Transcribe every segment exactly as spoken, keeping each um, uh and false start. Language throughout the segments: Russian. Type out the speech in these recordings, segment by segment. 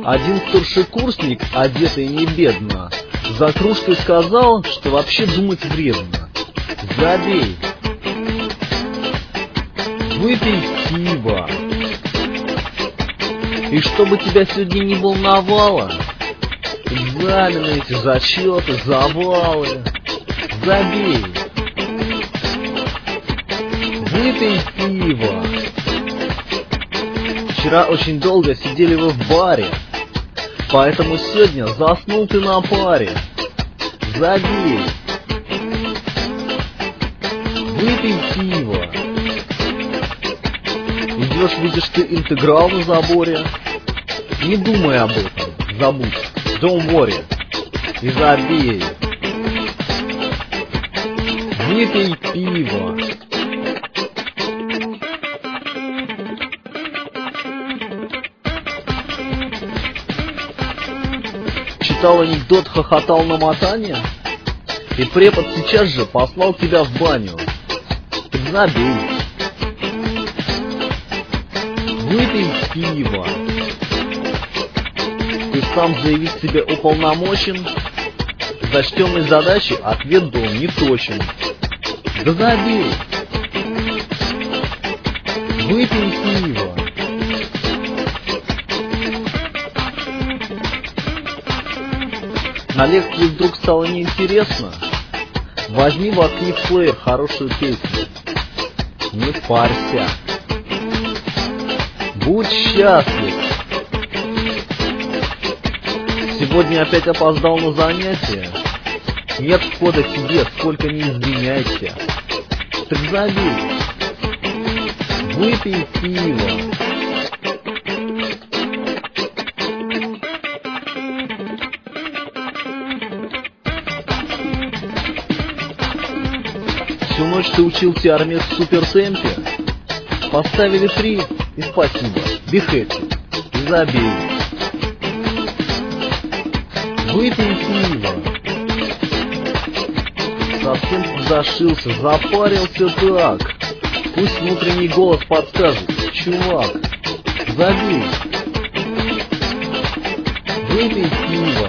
Один старшекурсник, одетый не бедно, за кружкой сказал, что вообще думать вредно. Забей. Выпей пиво. И чтобы тебя сегодня не волновало, экзамены эти, зачеты, завалы. Забей. Выпей пиво. Вчера очень долго сидели вы в баре, поэтому сегодня заснул ты на паре. Забей. Выпей пиво. Идешь, видишь ты интеграл на заборе. Не думай об этом, забудь. Don't worry. И забей. Выпей пиво. Читал анекдот, хохотал на мотане, и препод сейчас же послал тебя в баню. Так забей. Выпей пиво. Ты сам заявить себе уполномочен, зачтенной задачи ответ был не точен. Да забей. Выпей пиво. На лекции вдруг стало неинтересно. Возьми в архив-плеер хорошую песню. Не парься. Будь счастлив. Сегодня опять опоздал на занятия. Нет входа тебе, сколько не извиняйся. Так забей. Выпей пиво. Всю ночь ты учил теорему в супертемпе. Поставили три и спасибо. Be happy. И забей. Выпей пиво. Совсем зашился, запарился так. Пусть внутренний голос подскажет: чувак, забей. Выпей пиво.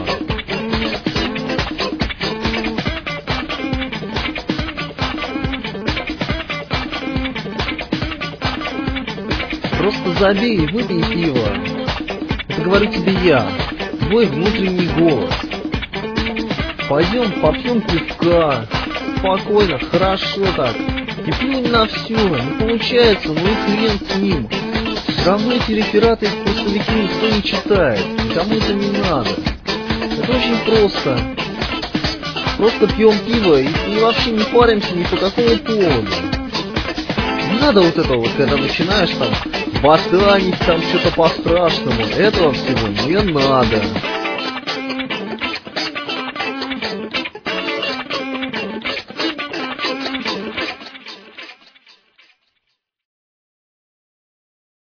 Просто забей и выпей пиво. Это говорю тебе я, твой внутренний голос. Пойдем попьем пивка. Спокойно, хорошо так. И плюнь на все. Не получается, ну и хрен с ним. Все равно эти рефераты и курсовики никто не читает. Никому это не надо. Это очень просто. Просто пьем пиво и, и вообще не паримся ни по какому поводу. Не надо вот этого вот, когда начинаешь там ботанить, там что-то по-страшному. Этого всего не надо.